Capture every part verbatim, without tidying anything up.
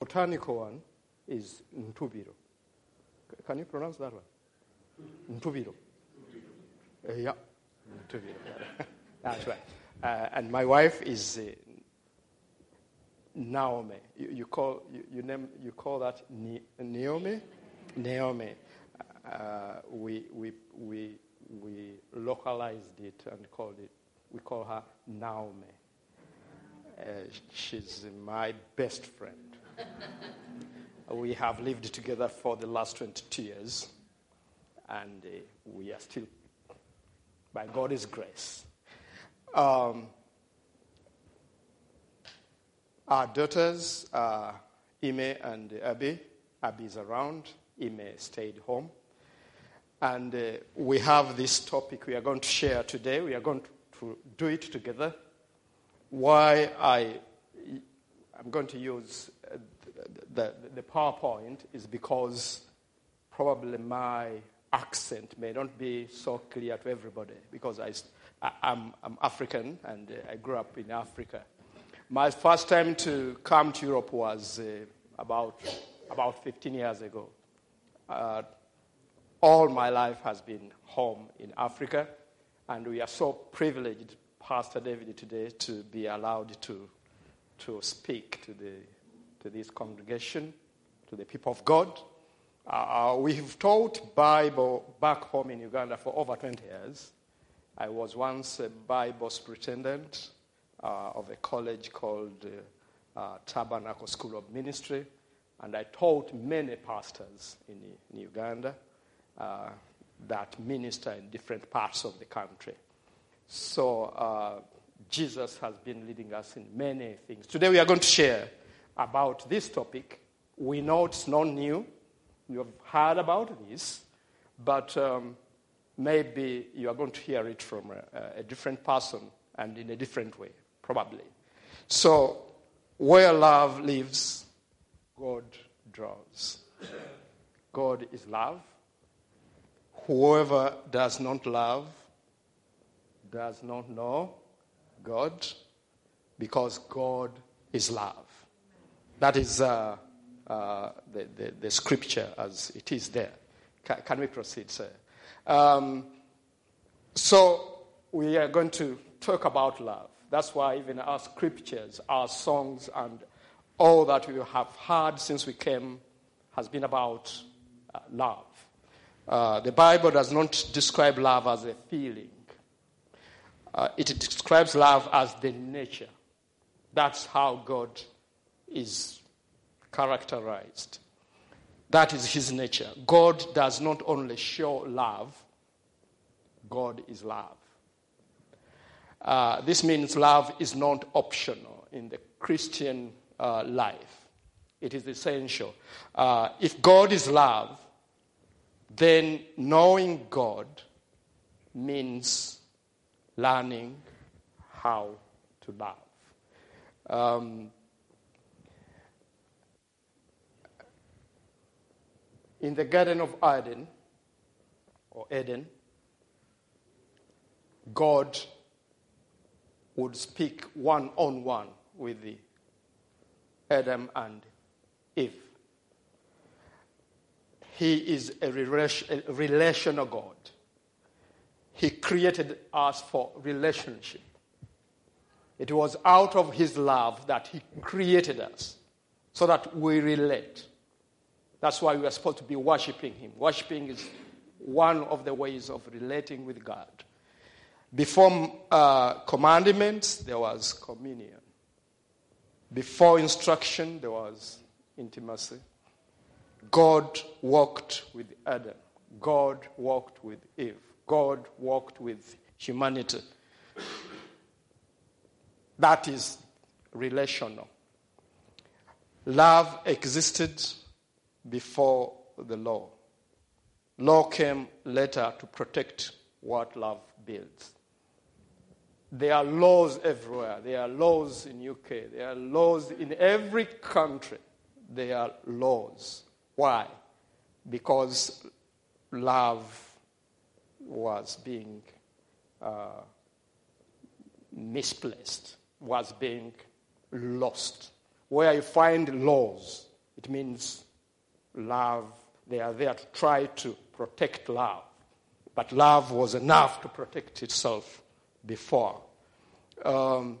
botanical one is Ntubiro. Can you pronounce that one? Ntubiro. Uh, yeah, Ntubiro. That's right. Uh, and my wife is uh, Naomi. You, you call you, you name you call that Ni- Naomi? Naomi. Uh, we we we we localized it and called it. We call her Naomi. Uh, she's my best friend. We have lived together for the last twenty-two years, and uh, we are still, by God's grace. Um, our daughters are Ime and Abby. Abby is around. Ime stayed home. And uh, we have this topic we are going to share today. We are going to do it together. Why I, I'm going to use uh, the, the, the PowerPoint is because probably my accent may not be so clear to everybody because I, I, I'm, I'm African and uh, I grew up in Africa. My first time to come to Europe was uh, about, about fifteen years ago. Uh, all my life has been home in Africa, and we are so privileged, Pastor David, today to be allowed to, to speak to, the, to this congregation, to the people of God. Uh, we've taught Bible back home in Uganda for over twenty years. I was once a Bible superintendent uh, of a college called uh, uh, Tabernacle School of Ministry, and I taught many pastors in, in Uganda uh, that minister in different parts of the country. So uh, Jesus has been leading us in many things. Today we are going to share about this topic. We know it's not new. You have heard about this, but um, maybe you are going to hear it from a, a different person and in a different way, probably. So, where love lives, God draws. God is love. Whoever does not love does not know God, because God is love. That is uh, uh, the, the, the scripture as it is there. Can, can we proceed, sir? Um, so we are going to talk about love. That's why even our scriptures, our songs, and all that we have heard since we came has been about uh, love. Uh, the Bible does not describe love as a feeling. Uh, it describes love as the nature. That's how God is characterized. That is his nature. God does not only show love, God is love. Uh, this means love is not optional in the Christian uh, life. It is essential. Uh, if God is love, then knowing God means learning how to love. Um, in the Garden of Eden, or Eden, God would speak one-on-one with the Adam and Eve. He is a, relation, a relational God. He created us for relationship. It was out of his love that he created us so that we relate. That's why we are supposed to be worshiping him. Worshiping is one of the ways of relating with God. Before uh, commandments, there was communion. Before instruction, there was intimacy. God walked with Adam. God walked with Eve. God walked with humanity. That is relational. Love existed before the law. Law came later to protect what love builds. There are laws everywhere. There are laws in U K. There are laws in every country. There are laws. Why? Because love was being uh, misplaced, was being lost. Where you find laws, It means love. They are there to try to protect love. But love was enough to protect itself before. Um,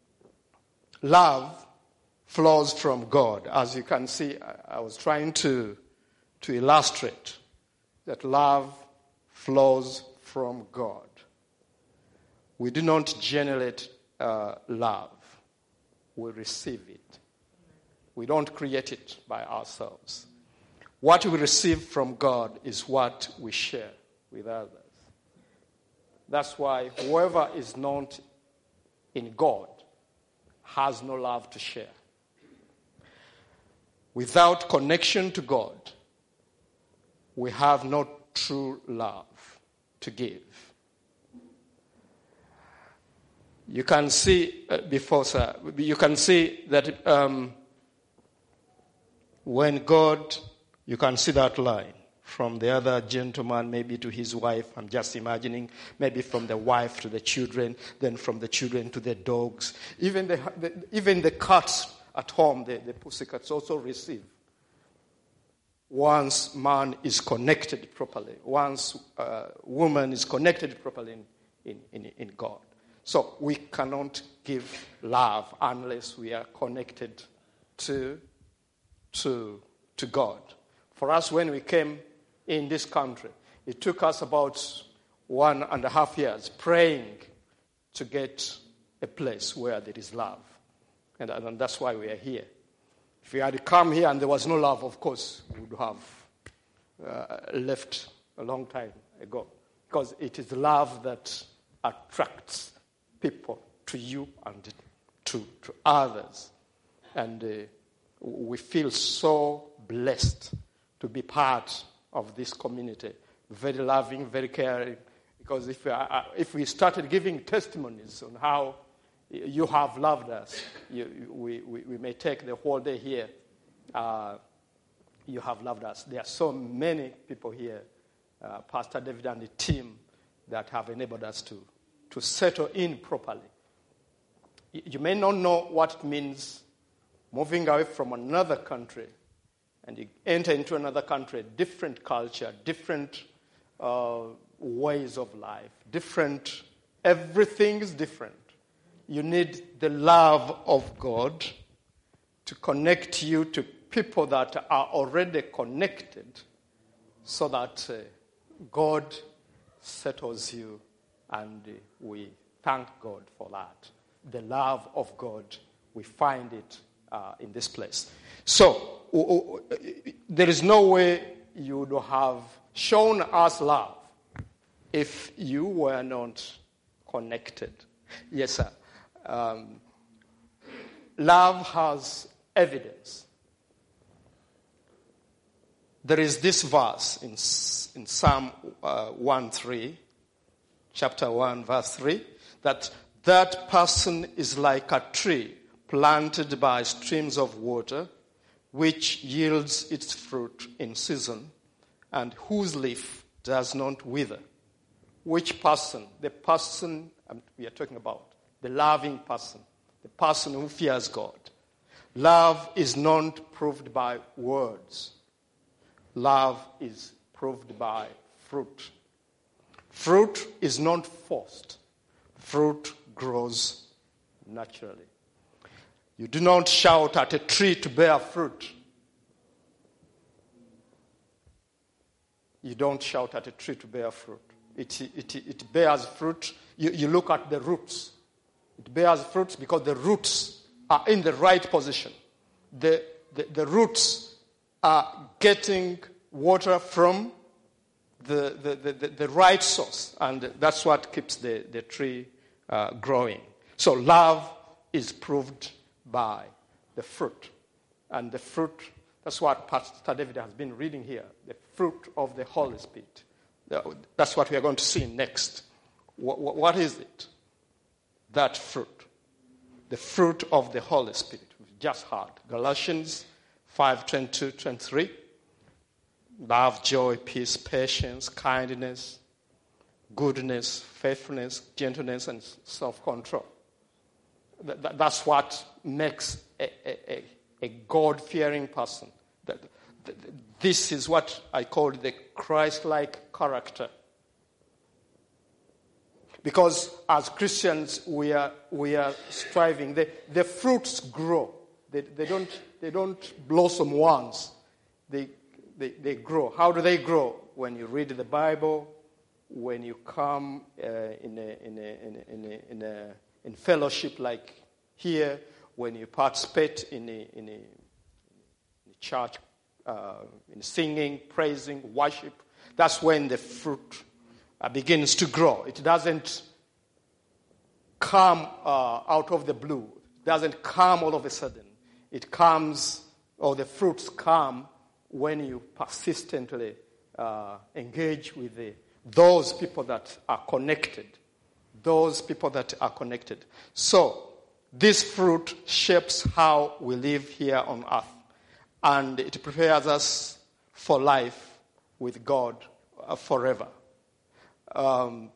love flows from God. As you can see, I, I was trying to, to illustrate that love flows from God. We do not generate uh, love. We receive it. We don't create it by ourselves. What we receive from God is what we share with others. That's why whoever is not in God has no love to share. Without connection to God, we have no true love to give. You can see, uh, before, sir, you can see that um, when God, you can see that line from the other gentleman maybe to his wife, I'm just imagining, maybe from the wife to the children, then from the children to the dogs. Even the, the, even the cats at home, the, the pussycats also receive. Once man is connected properly, once uh, woman is connected properly in, in, in God. So we cannot give love unless we are connected to, to, to God. For us, when we came in this country, it took us about one and a half years praying to get a place where there is love. And, and that's why we are here. If we had come here and there was no love, of course, we would have uh, left a long time ago. Because it is love that attracts people to you and to, to others. And uh, we feel so blessed to be part of this community. Very loving, very caring. Because if we, are, if we started giving testimonies on how you have loved us, you, we, we, we may take the whole day here. Uh, you have loved us. There are so many people here, uh, Pastor David and the team, that have enabled us to to settle in properly. You may not know what it means moving away from another country and you enter into another country, different culture, different uh, ways of life, different, everything is different. You need the love of God to connect you to people that are already connected so that uh, God settles you. And we thank God for that. The love of God, we find it uh, in this place. So, w- w- there is no way you would have shown us love if you were not connected. Yes, sir. Um, love has evidence. There is this verse in, in Psalm uh, one three. Chapter one, verse three, that that person is like a tree planted by streams of water, which yields its fruit in season, and whose leaf does not wither. Which person? The person we are talking about, the loving person, the person who fears God. Love is not proved by words. Love is proved by fruit. Fruit is not forced. Fruit grows naturally. You do not shout at a tree to bear fruit. You don't shout at a tree to bear fruit. It, it, it bears fruit. You, you look at the roots. It bears fruit because the roots are in the right position. The, the, the roots are getting water from The, the, the, the right source, and that's what keeps the, the tree uh, growing. So love is proved by the fruit. And the fruit, that's what Pastor David has been reading here, the fruit of the Holy Spirit. That's what we are going to see next. What, what is it? That fruit. The fruit of the Holy Spirit. We've just heard. Galatians five twenty-two to twenty-three. Love, joy, peace, patience, kindness, goodness, faithfulness, gentleness, and self-control. That's what makes a, a, a God-fearing person. That, that, this is what I call the Christ-like character. Because as Christians, we are we are striving. The, the fruits grow. They, they don't they don't blossom once. They, they they grow. How do they grow? When you read the Bible, when you come uh, in a, in a, in a, in a, in a, in fellowship like here, when you participate in a, in a, in a church, uh, in singing, praising, worship, that's when the fruit uh, begins to grow. It doesn't come uh, out of the blue. It doesn't come all of a sudden. It comes, or the fruits come when you persistently uh, engage with the, those people that are connected. Those people that are connected. So, this fruit shapes how we live here on earth. And it prepares us for life with God uh, forever. Um,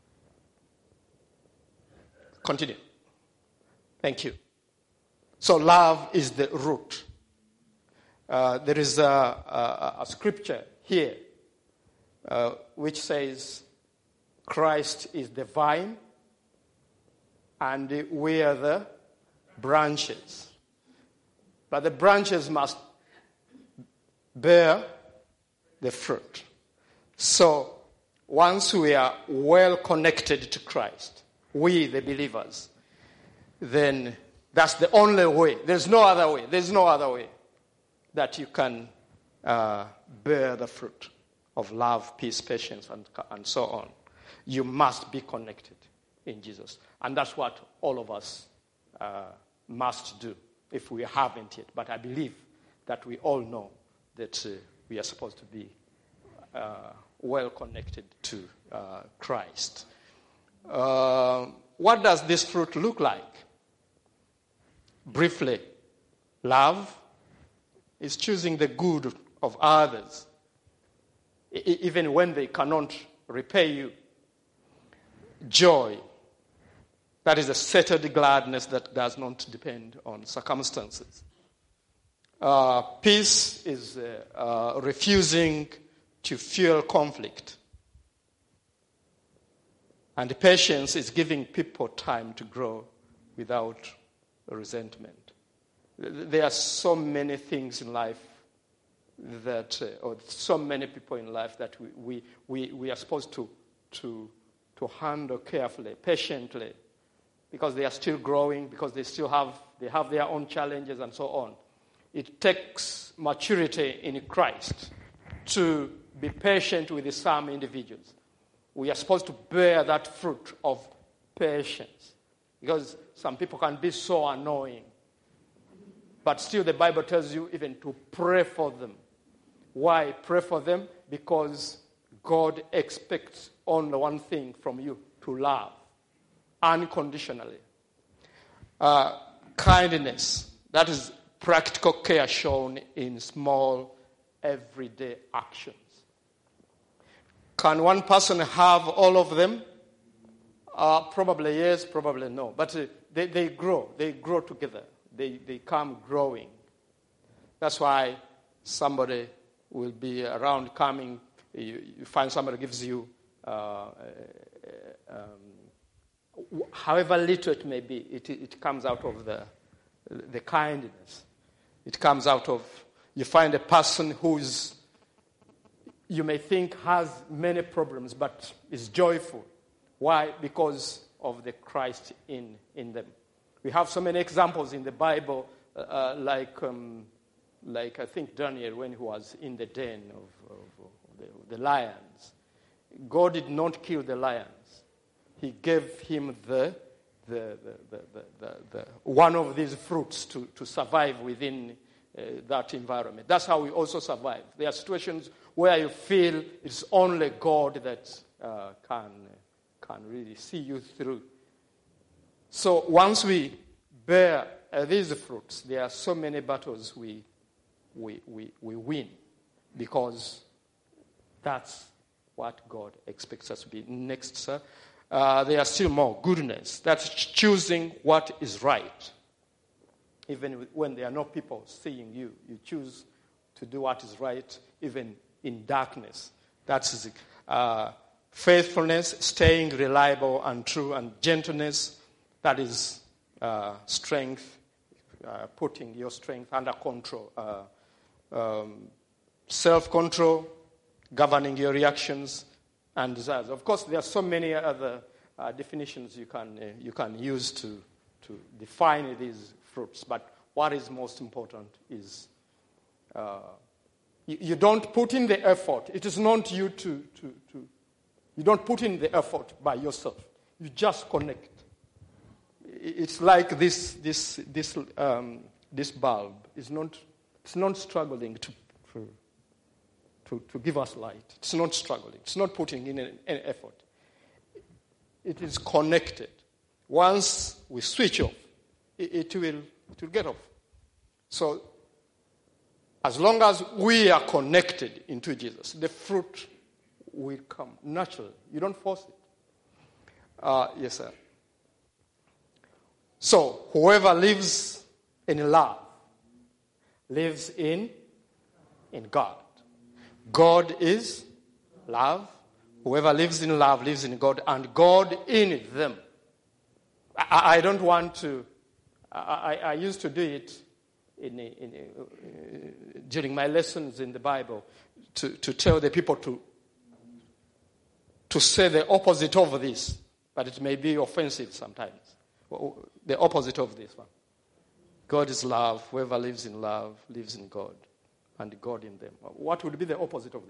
continue. Thank you. So love is the root. Uh, there is a, a, a scripture here uh, which says Christ is the vine and we are the branches. But the branches must bear the fruit. So once we are well connected to Christ, we the believers, then that's the only way. There's no other way. There's no other way that you can uh, bear the fruit of love, peace, patience, and, and so on. You must be connected in Jesus. And that's what all of us uh, must do if we haven't yet. But I believe that we all know that uh, we are supposed to be uh, well connected to uh, Christ. Uh, what does this fruit look like? Briefly, love is choosing the good of others, e- even when they cannot repay you. Joy, that is a settled gladness that does not depend on circumstances. Uh, peace is uh, uh, refusing to fuel conflict. And patience is giving people time to grow without resentment. There are so many things in life that, uh, or so many people in life that we, we, we, we are supposed to, to, to handle carefully, patiently, because they are still growing, because they still have, they have their own challenges and so on. It takes maturity in Christ to be patient with some individuals. We are supposed to bear that fruit of patience, because some people can be so annoying. But still the Bible tells you even to pray for them. Why pray for them? Because God expects only one thing from you, to love unconditionally. Uh, kindness, that is practical care shown in small, everyday actions. Can one person have all of them? Uh, probably yes, probably no. But uh, they, they grow. They grow together. They, they come growing. That's why somebody will be around coming. You, you find somebody gives you, uh, um, however little it may be, it, it comes out of the, the kindness. It comes out of, you find a person who's, you may think has many problems, but is joyful. Why? Because of the Christ in, in them. We have so many examples in the Bible, uh, like, um, like I think Daniel, when he was in the den of, of, of the, the lions. God did not kill the lions. He gave him the, the, the, the, the, the, the one of these fruits to, to survive within uh, that environment. That's how we also survive. There are situations where you feel it's only God that uh, can, can really see you through. So once we bear uh, these fruits, there are so many battles we, we, we, we win, because that's what God expects us to be. Next, sir. Uh, there are still more. Goodness. That's choosing what is right. Even when there are no people seeing you, you choose to do what is right, even in darkness. That's uh, faithfulness, staying reliable and true, and gentleness, that is uh, strength, uh, putting your strength under control. Uh, um, self-control, governing your reactions and desires. Of course, there are so many other uh, definitions you can uh, you can use to, to define these fruits, but what is most important is uh, you, you don't put in the effort. It is not you to, to, to, you don't put in the effort by yourself. You just connect. It's like this this this um, this bulb is not it's not struggling to, to to to give us light. It's not struggling. It's not putting in any, any effort. It is connected. Once we switch off, it, it will it will get off. So as long as we are connected into Jesus, the fruit will come naturally. You don't force it. Uh, yes, sir. So whoever lives in love lives in in God. God is love. Whoever lives in love lives in God, and God in them. I, I don't want to. I, I used to do it in, in, uh, during my lessons in the Bible to, to tell the people to to say the opposite of this, but it may be offensive sometimes. The opposite of this one. God is love. Whoever lives in love lives in God, and God in them. What would be the opposite of this?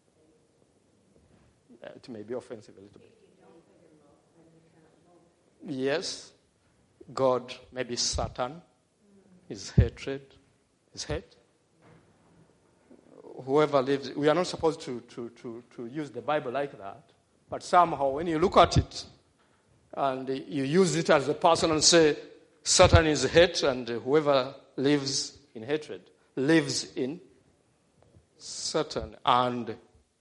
Uh, it may be offensive a little bit. Yes. God, maybe Satan, his hatred, his hate. Whoever lives, we are not supposed to, to, to, to use the Bible like that, but somehow when you look at it, and you use it as a person and say, Satan is hate, and whoever lives in hatred lives in Satan, and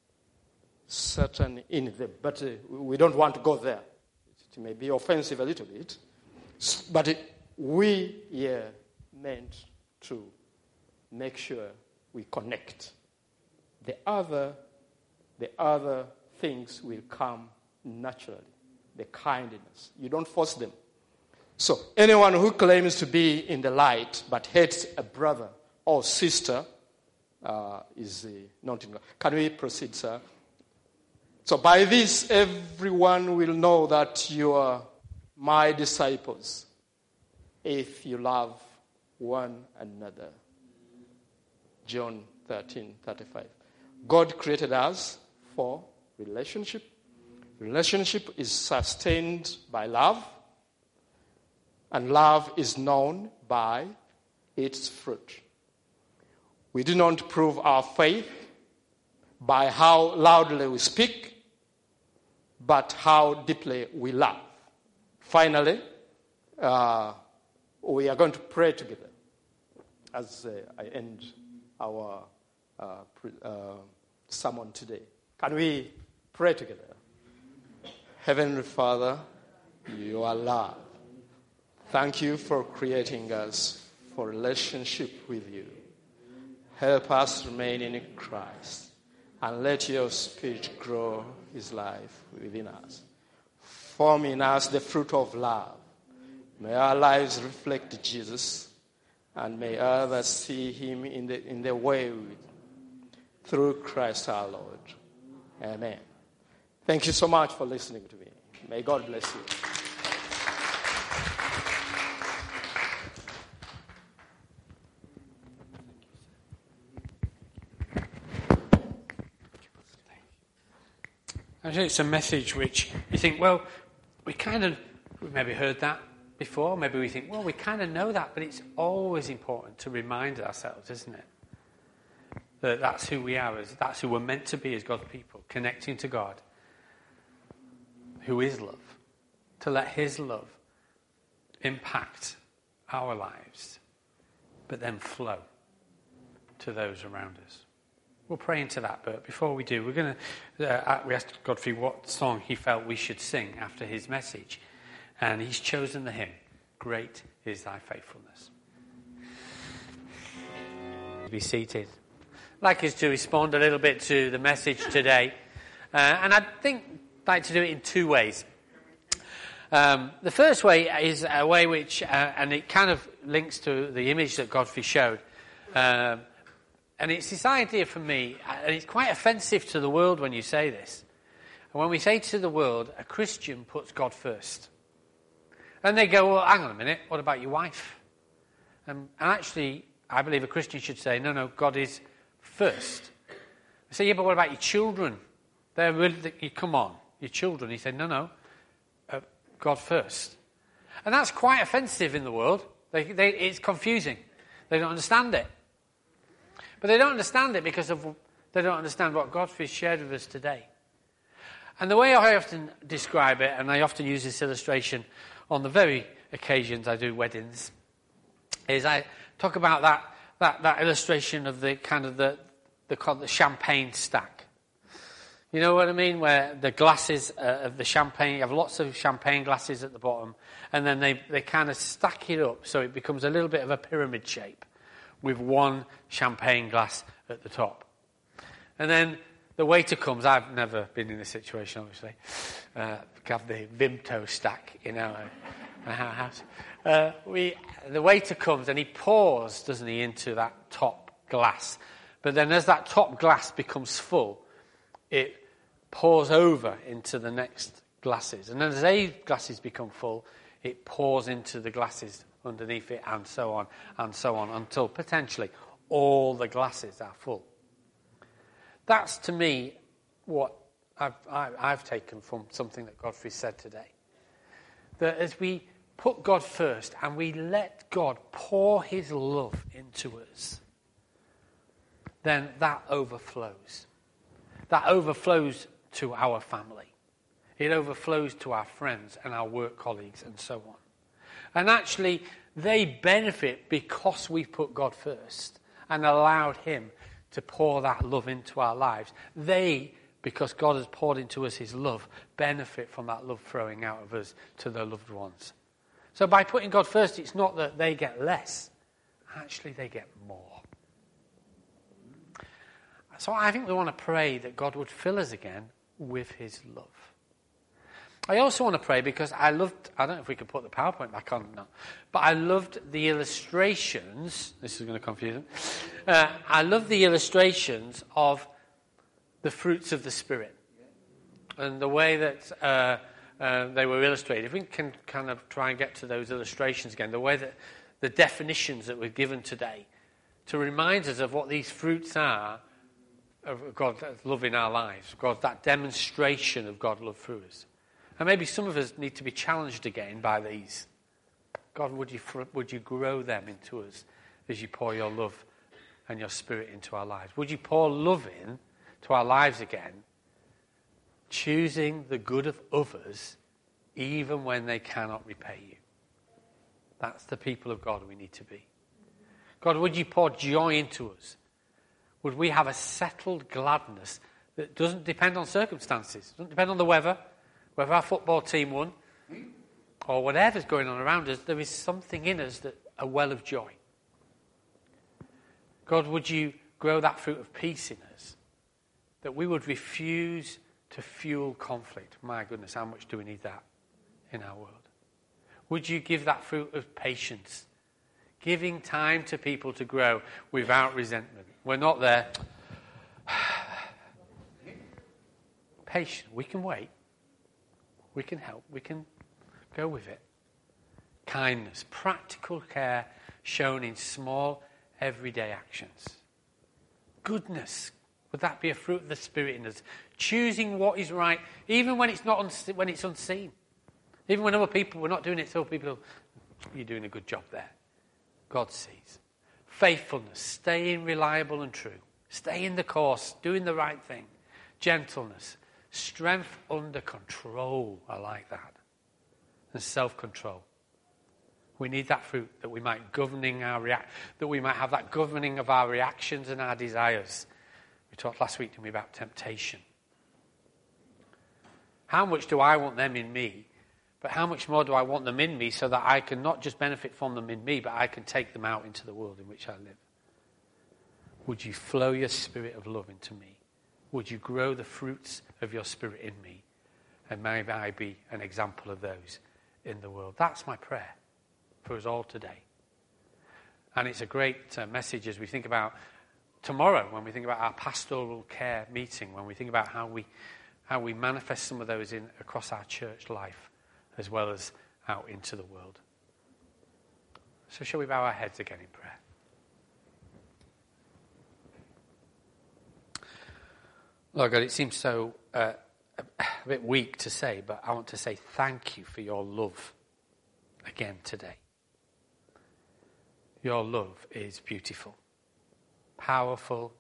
Satan in them. But uh, we don't want to go there. It may be offensive a little bit. But it, we are meant to make sure we connect. The other, the other things will come naturally. The kindness. You don't force them. So anyone who claims to be in the light but hates a brother or sister uh, is uh, not in God. Can we proceed, sir? So by this, everyone will know that you are my disciples if you love one another. John thirteen thirty-five. God created us for relationship. Relationship is sustained by love, and love is known by its fruit. We do not prove our faith by how loudly we speak, but how deeply we love. Finally, uh, we are going to pray together as uh, I end our uh, pre- uh, sermon today. Can we pray together? Heavenly Father, you are love. Thank you for creating us for relationship with you. Help us remain in Christ, and let your Spirit grow his life within us. Form in us the fruit of love. May our lives reflect Jesus, and may others see him in the, in the way we, through Christ our Lord. Amen. Thank you so much for listening to me. May God bless you. I think it's a message which you think, well, we kind of, we've maybe heard that before. Maybe we think, well, we kind of know that, but it's always important to remind ourselves, isn't it? That that's who we are, that's who we're meant to be as God's people, connecting to God, who is love, to let his love impact our lives, but then flow to those around us. We'll pray into that, but before we do, we're going to, uh, we asked Godfrey what song he felt we should sing after his message, and he's chosen the hymn, Great is Thy Faithfulness. Be seated. like us to respond a little bit to the message today. Uh, and I think I'd like to do it in two ways. Um, the first way is a way which, uh, and it kind of links to the image that Godfrey showed. Um, and it's this idea for me, and it's quite offensive to the world when you say this. And when we say to the world, a Christian puts God first. And they go, well, hang on a minute, what about your wife? And, and actually, I believe a Christian should say, no, no, God is first. I say, yeah, but what about your children? They're really, you come on, your children. He said, no, no, uh, God first. And that's quite offensive in the world. They, they, it's confusing. They don't understand it. But they don't understand it because of they don't understand what Godfrey shared with us today. And the way I often describe it, and I often use this illustration on the very occasions I do weddings, is I talk about that that, that illustration of the kind of the the, the champagne stack. You know what I mean? Where the glasses uh, of the champagne, you have lots of champagne glasses at the bottom, and then they, they kind of stack it up so it becomes a little bit of a pyramid shape with one champagne glass at the top. And then the waiter comes. I've never been in this situation, obviously. Uh, we have the Vimto stack in our, our house. Uh, we, the waiter comes and he pours, doesn't he, into that top glass. But then as that top glass becomes full, it pours over into the next glasses. And then as those glasses become full, it pours into the glasses underneath it, and so on, and so on, until potentially all the glasses are full. That's, to me, what I've, I, I've taken from something that Godfrey said today. That as we put God first and we let God pour his love into us, then that overflows. That overflows to our family. It overflows to our friends and our work colleagues and so on. And actually, they benefit because we put God first and allowed him to pour that love into our lives. They, because God has poured into us his love, benefit from that love flowing out of us to their loved ones. So by putting God first, it's not that they get less. Actually, they get more. So I think we want to pray that God would fill us again with his love. I also want to pray because I loved, I don't know if we could put the PowerPoint back on now, but I loved the illustrations, this is going to confuse them, uh, I love the illustrations of the fruits of the Spirit and the way that uh, uh, they were illustrated. If we can kind of try and get to those illustrations again, the way that the definitions that were given today to remind us of what these fruits are of God's love in our lives, God, that demonstration of God's love through us. And maybe some of us need to be challenged again by these. God, would you would you grow them into us as you pour your love and your Spirit into our lives? Would you pour love in to our lives again, choosing the good of others even when they cannot repay you? That's the people of God we need to be. God, would you pour joy into us? Would we have a settled gladness that doesn't depend on circumstances, doesn't depend on the weather, whether our football team won, or whatever's going on around us, there is something in us that a well of joy. God, would you grow that fruit of peace in us, that we would refuse to fuel conflict. My goodness, how much do we need that in our world? Would you give that fruit of patience, giving time to people to grow without resentment? We're not there. Patient, we can wait. We can help. We can go with it. Kindness, practical care shown in small, everyday actions. Goodness, would that be a fruit of the Spirit in us? Choosing what is right, even when it's not uns- when it's unseen. Even when other people were not doing it, so people, you're doing a good job there. God sees. Faithfulness, staying reliable and true. Staying the course, doing the right thing. Gentleness. Strength under control. I like that. And self-control. We need that fruit that we might governing our react, that we might have that governing of our reactions and our desires. We talked last week, didn't we, about temptation. How much do I want them in me? But how much more do I want them in me so that I can not just benefit from them in me, but I can take them out into the world in which I live? Would you flow your spirit of love into me? Would you grow the fruits of your spirit in me? And may I be an example of those in the world. That's my prayer for us all today. And it's a great uh, message as we think about tomorrow, when we think about our pastoral care meeting, when we think about how we how we manifest some of those in across our church life, as well as out into the world. So shall we bow our heads again in prayer? Lord God, it seems so uh, a bit weak to say, but I want to say thank you for your love again today. Your love is beautiful, powerful,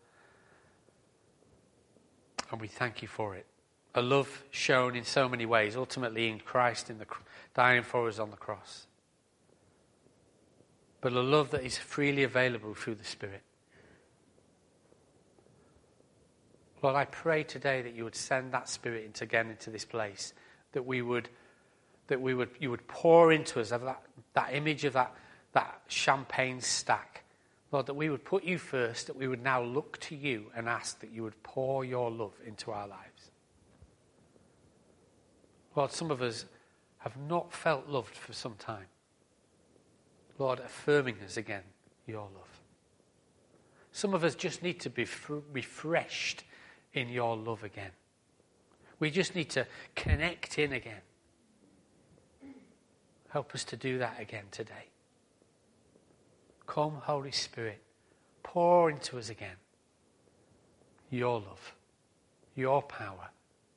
and we thank you for it. A love shown in so many ways, ultimately in Christ, in the dying for us on the cross. But a love that is freely available through the Spirit. Lord, I pray today that you would send that Spirit into, again into this place, that we would, that we would, you would pour into us that, that image of that, that champagne stack. Lord, that we would put you first, that we would now look to you and ask that you would pour your love into our lives. Lord, some of us have not felt loved for some time. Lord, affirming us again, your love. Some of us just need to be f- refreshed in your love again. We just need to connect in again. Help us to do that again today. Come, Holy Spirit, pour into us again your love, your power.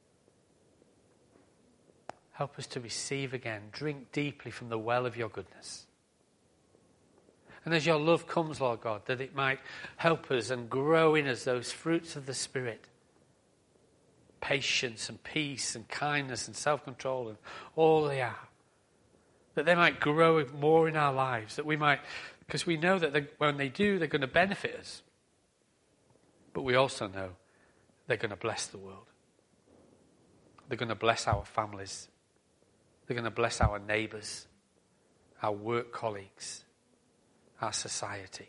Help us to receive again, drink deeply from the well of your goodness. And as your love comes, Lord God, that it might help us and grow in us those fruits of the Spirit. Patience and peace and kindness and self-control and all they are. That they might grow more in our lives. That we might, because we know that they, when they do, they're going to benefit us. But we also know they're going to bless the world. They're going to bless our families. They're going to bless our neighbours, our work colleagues, our society.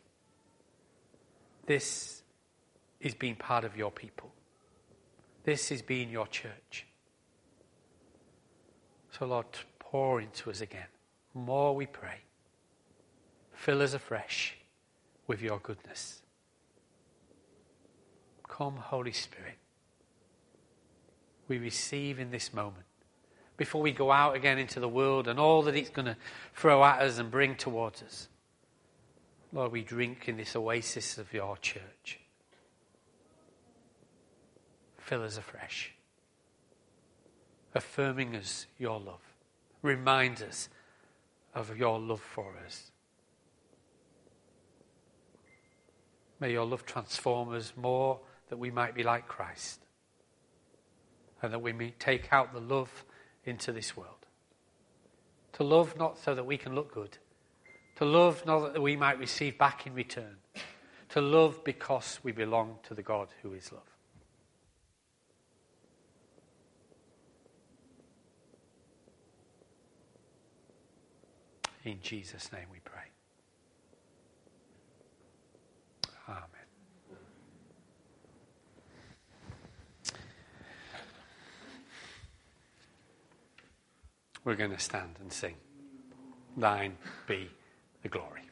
This is being part of your people. This is being your church. So Lord, pour into us again. More we pray. Fill us afresh with your goodness. Come, Holy Spirit. We receive in this moment. Before we go out again into the world and all that it's going to throw at us and bring towards us. Lord, we drink in this oasis of your church. Fill us afresh. Affirming us your love. Remind us of your love for us. May your love transform us more that we might be like Christ. And that we may take out the love into this world. To love not so that we can look good. To love not that we might receive back in return. To love because we belong to the God who is love. In Jesus' name we pray. Amen. We're going to stand and sing. Thine be the glory.